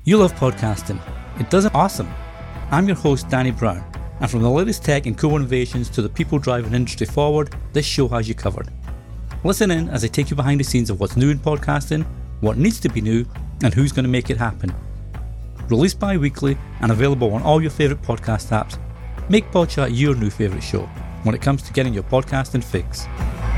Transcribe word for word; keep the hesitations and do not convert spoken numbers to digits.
You love podcasting. It does it awesome. I'm your host, Danny Brown, and from the latest tech and cool innovations to the people driving industry forward, this show has you covered. Listen in as I take you behind the scenes of what's new in podcasting, what needs to be new, and who's going to make it happen. Released bi-weekly and available on all your favourite podcast apps, make PodChat your new favourite show when it comes to getting your podcasting fix.